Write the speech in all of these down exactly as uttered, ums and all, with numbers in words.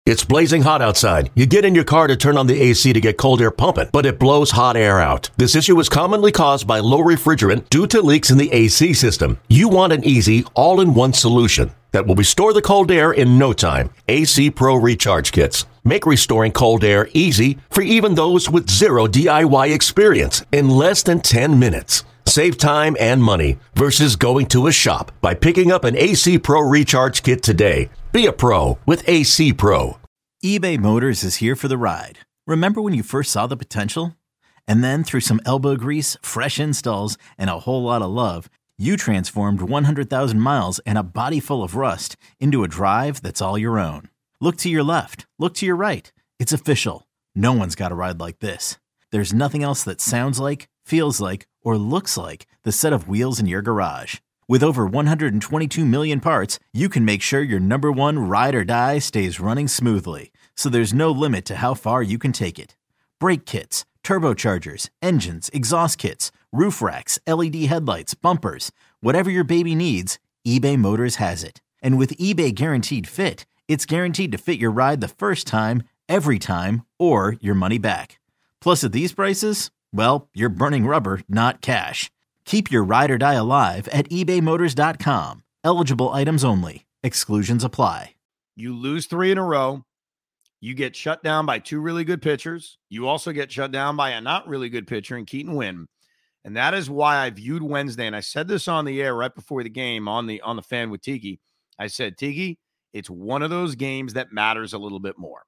It's blazing hot outside. You get in your car to turn on the A C to get cold air pumping, but it blows hot air out. This issue is commonly caused by low refrigerant due to leaks in the A C system. You want an easy, all-in-one solution that will restore the cold air in no time. A C Pro Recharge Kits make restoring cold air easy for even those with zero D I Y experience in less than ten minutes. Save time and money versus going to a shop by picking up an A C Pro Recharge Kit today. Be a pro with A C Pro. eBay Motors is here for the ride. Remember when you first saw the potential? And then through some elbow grease, fresh installs, and a whole lot of love, you transformed one hundred thousand miles and a body full of rust into a drive that's all your own. Look to your left. Look to your right. It's official. No one's got a ride like this. There's nothing else that sounds like, feels like, or looks like the set of wheels in your garage. With over one hundred twenty-two million parts, you can make sure your number one ride or die stays running smoothly. So there's no limit to how far you can take it. Brake kits, turbochargers, engines, exhaust kits, roof racks, L E D headlights, bumpers, whatever your baby needs, eBay Motors has it. And with eBay Guaranteed Fit, it's guaranteed to fit your ride the first time, every time, or your money back. Plus at these prices, well, you're burning rubber, not cash. Keep your ride or die alive at ebay motors dot com. Eligible items only. Exclusions apply. You lose three in a row. You get shut down by two really good pitchers. You also get shut down by a not really good pitcher in Keaton Winn. And that is why I viewed Wednesday, and I said this on the air right before the game on the on the fan with Tiki. I said, Tiki, it's one of those games that matters a little bit more.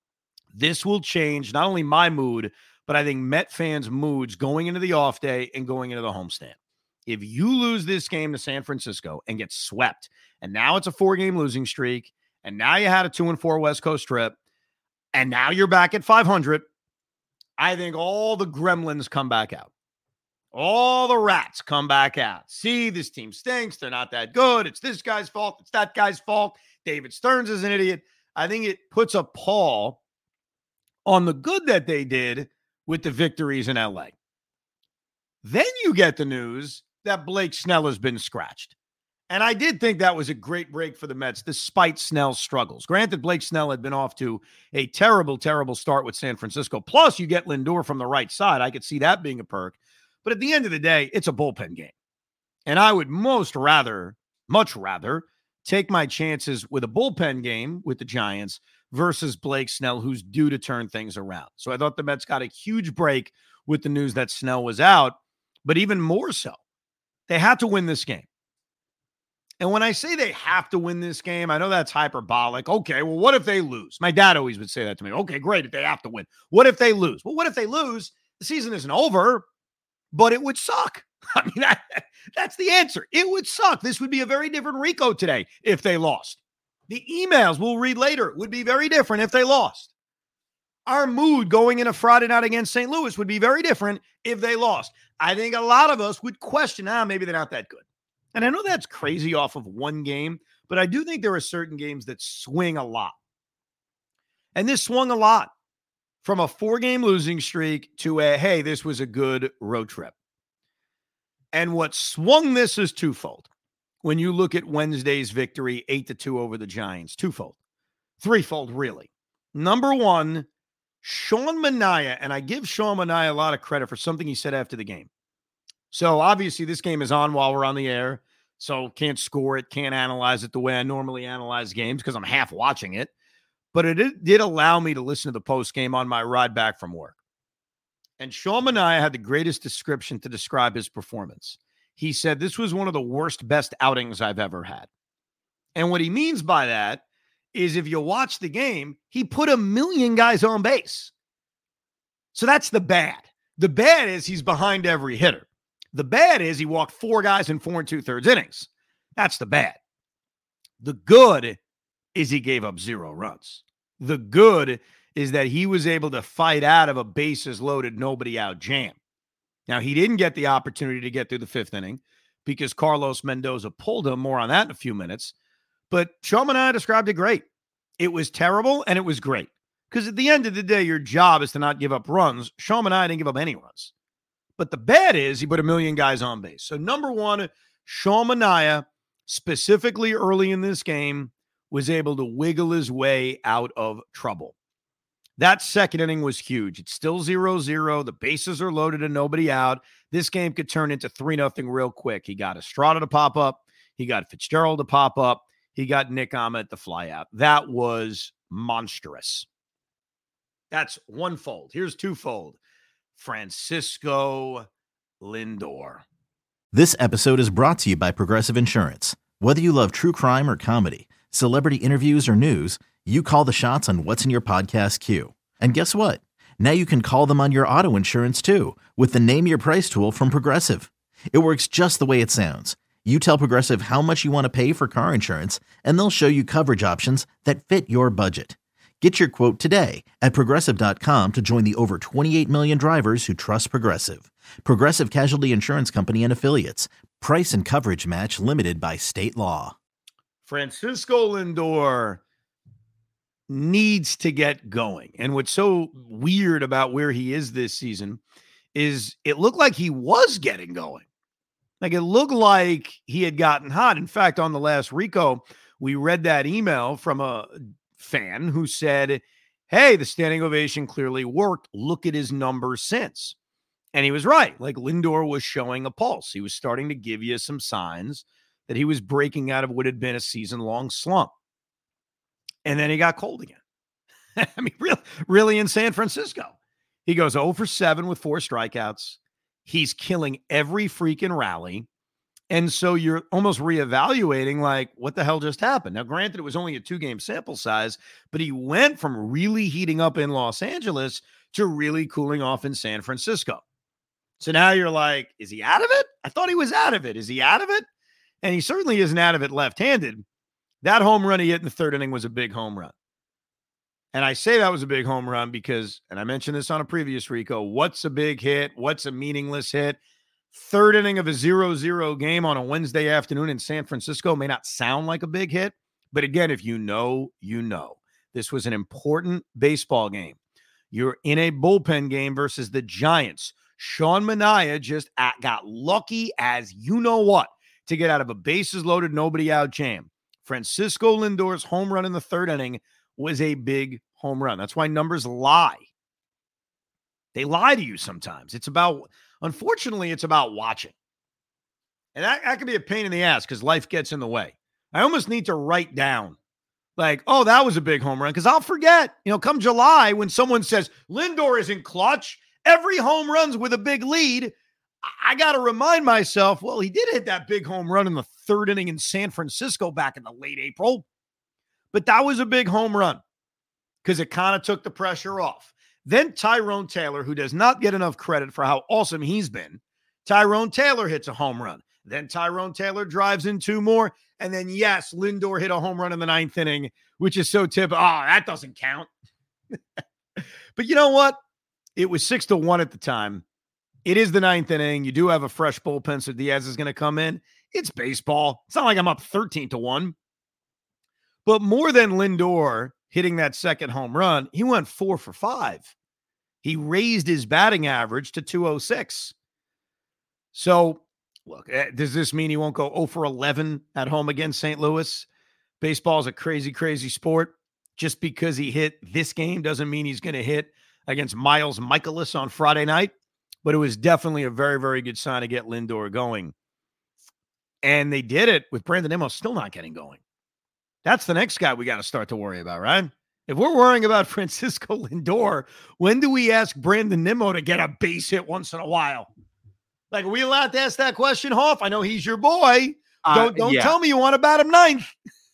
This will change not only my mood, but I think Met fans' moods going into the off day and going into the homestand. If you lose this game to San Francisco and get swept, and now it's a four-game losing streak, and now you had a two and four West Coast trip, and now you're back at five hundred, I think all the gremlins come back out. All the rats come back out. See, this team stinks. They're not that good. It's this guy's fault. It's that guy's fault. David Stearns is an idiot. I think it puts a pall on the good that they did with the victories in L A. Then you get the news that Blake Snell has been scratched. And I did think that was a great break for the Mets, despite Snell's struggles. Granted, Blake Snell had been off to a terrible, terrible start with San Francisco. Plus, you get Lindor from the right side. I could see that being a perk. But at the end of the day, it's a bullpen game. And I would most rather, much rather, take my chances with a bullpen game with the Giants versus Blake Snell, who's due to turn things around. So I thought the Mets got a huge break with the news that Snell was out. But even more so, they had to win this game. And when I say they have to win this game, I know that's hyperbolic. Okay, well, what if they lose? My dad always would say that to me. Okay, great, if they have to win. What if they lose? Well, what if they lose? The season isn't over, but it would suck. I mean, that, that's the answer. It would suck. This would be a very different Rico today if they lost. The emails we'll read later would be very different if they lost. Our mood going in a Friday night against Saint Louis would be very different if they lost. I think a lot of us would question, ah, maybe they're not that good. And I know that's crazy off of one game, but I do think there are certain games that swing a lot. And this swung a lot from a four-game losing streak to a, hey, this was a good road trip. And what swung this is twofold. When you look at Wednesday's victory, eight to two over the Giants, twofold. Threefold, really. Number one, Sean Manaea, and I give Sean Manaea a lot of credit for something he said after the game. So obviously this game is on while we're on the air, so can't score it, can't analyze it the way I normally analyze games because I'm half watching it. But it did, did allow me to listen to the post game on my ride back from work. And Sean Manaea had the greatest description to describe his performance. He said, this was one of the worst, best outings I've ever had. And what he means by that is if you watch the game, he put a million guys on base. So that's the bad. The bad is he's behind every hitter. The bad is he walked four guys in four and two-thirds innings. That's the bad. The good is he gave up zero runs. The good is that he was able to fight out of a bases loaded, nobody out jam. Now, he didn't get the opportunity to get through the fifth inning because Carlos Mendoza pulled him. More on that in a few minutes. But Sean Manaea described it great. It was terrible and it was great. Because at the end of the day, your job is to not give up runs. Sean Manaea didn't give up any runs. But the bad is he put a million guys on base. So number one, Sean Manaea, specifically early in this game, was able to wiggle his way out of trouble. That second inning was huge. It's still zero zero. The bases are loaded and nobody out. This game could turn into three nothing real quick. He got Estrada to pop up. He got Fitzgerald to pop up. He got Nick Ahmed to fly out. That was monstrous. That's one fold. Here's twofold. Francisco Lindor. This episode is brought to you by Progressive Insurance. Whether you love true crime or comedy, celebrity interviews or news, you call the shots on what's in your podcast queue. And guess what? Now you can call them on your auto insurance too with the Name Your Price tool from Progressive. It works just the way it sounds. You tell Progressive how much you want to pay for car insurance, and they'll show you coverage options that fit your budget. Get your quote today at Progressive dot com to join the over twenty-eight million drivers who trust Progressive. Progressive Casualty Insurance Company and Affiliates. Price and coverage match limited by state law. Francisco Lindor needs to get going. And what's so weird about where he is this season is it looked like he was getting going. Like it looked like he had gotten hot. In fact, on the last Rico, we read that email from a fan who said, hey, the standing ovation clearly worked. Look at his numbers since. And he was right. Like Lindor was showing a pulse. He was starting to give you some signs that he was breaking out of what had been a season-long slump. And then he got cold again. I mean, really, really in San Francisco. He goes oh for seven with four strikeouts. He's killing every freaking rally. And so you're almost reevaluating, like, what the hell just happened? Now, granted, it was only a two-game sample size, but he went from really heating up in Los Angeles to really cooling off in San Francisco. So now you're like, is he out of it? I thought he was out of it. Is he out of it? And he certainly isn't out of it left-handed. That home run he hit in the third inning was a big home run. And I say that was a big home run because, and I mentioned this on a previous Rico, what's a big hit? What's a meaningless hit? Third inning of a zero zero game on a Wednesday afternoon in San Francisco may not sound like a big hit. But again, if you know, you know. This was an important baseball game. You're in a bullpen game versus the Giants. Sean Manaea just at, got lucky as you know what to get out of a bases loaded, nobody out jam. Francisco Lindor's home run in the third inning was a big home run. That's why numbers lie. They lie to you sometimes. It's about, unfortunately, it's about watching. And that, that can be a pain in the ass because life gets in the way. I almost need to write down, like, oh, that was a big home run, because I'll forget. You know, come July, when someone says Lindor isn't clutch, every home run's with a big lead, I got to remind myself, well, he did hit that big home run in the third inning in San Francisco back in the late April. But that was a big home run because it kind of took the pressure off. Then Tyrone Taylor, who does not get enough credit for how awesome he's been, Tyrone Taylor hits a home run. Then Tyrone Taylor drives in two more. And then, yes, Lindor hit a home run in the ninth inning, which is so typical. Oh, that doesn't count. But you know what? It was six to one at the time. It is the ninth inning. You do have a fresh bullpen, so Diaz is going to come in. It's baseball. It's not like I'm up thirteen to one. But more than Lindor hitting that second home run, he went four for five. He raised his batting average to two oh six. So, look, does this mean he won't go oh for eleven at home against Saint Louis? Baseball is a crazy, crazy sport. Just because he hit this game doesn't mean he's going to hit against Miles Michaelis on Friday night. But it was definitely a very, very good sign to get Lindor going. And they did it with Brandon Nimmo still not getting going. That's the next guy we got to start to worry about, right? If we're worrying about Francisco Lindor, when do we ask Brandon Nimmo to get a base hit once in a while? Like, are we allowed to ask that question, Hoff? I know he's your boy. Uh, don't don't yeah. tell me you want to bat him ninth.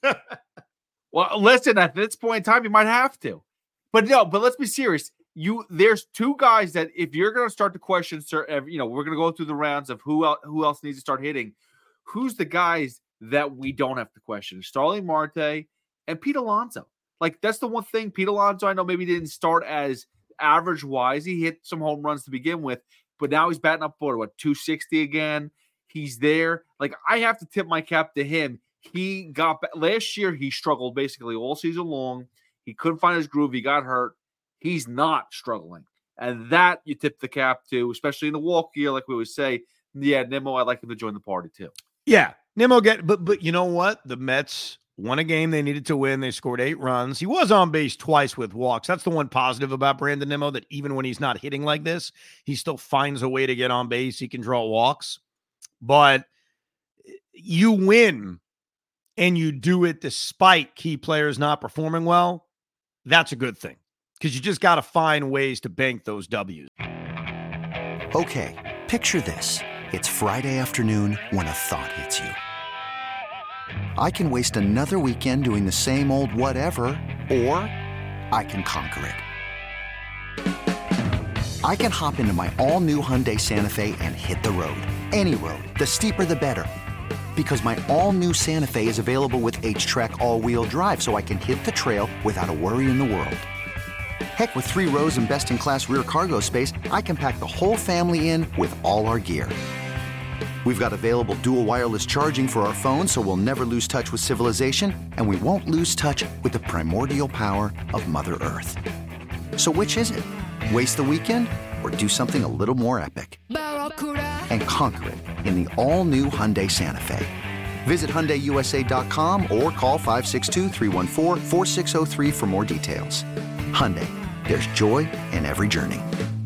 Well, listen, at this point in time, you might have to. But no, but let's be serious. You there's two guys that if you're going to start to question, sir, you know, we're going to go through the rounds of who else, who else needs to start hitting. Who's the guys that we don't have to question? Starling Marte and Pete Alonso. Like, that's the one thing. Pete Alonso, I know maybe didn't start as average wise. He hit some home runs to begin with, but now he's batting up for what, two sixty again. He's there. Like, I have to tip my cap to him. He got last year. He struggled basically all season long. He couldn't find his groove. He got hurt. He's not struggling. And that you tip the cap to, especially in the walk year, like we always say. Yeah, Nimmo, I'd like him to join the party too. Yeah, Nimmo get, but but you know what? The Mets won a game they needed to win. They scored eight runs. He was on base twice with walks. That's the one positive about Brandon Nimmo, that even when he's not hitting like this, he still finds a way to get on base. He can draw walks. But you win and you do it despite key players not performing well. That's a good thing, because you just got to find ways to bank those W's. Okay, picture this. It's Friday afternoon when a thought hits you. I can waste another weekend doing the same old whatever, or I can conquer it. I can hop into my all-new Hyundai Santa Fe and hit the road. Any road. The steeper, the better. Because my all-new Santa Fe is available with H-Track all-wheel drive, so I can hit the trail without a worry in the world. Heck, with three rows and best-in-class rear cargo space, I can pack the whole family in with all our gear. We've got available dual wireless charging for our phones, so we'll never lose touch with civilization, and we won't lose touch with the primordial power of Mother Earth. So which is it? Waste the weekend or do something a little more epic? And conquer it in the all-new Hyundai Santa Fe. Visit Hyundai U S A dot com or call five six two, three one four, four six zero three for more details. Hyundai, there's joy in every journey.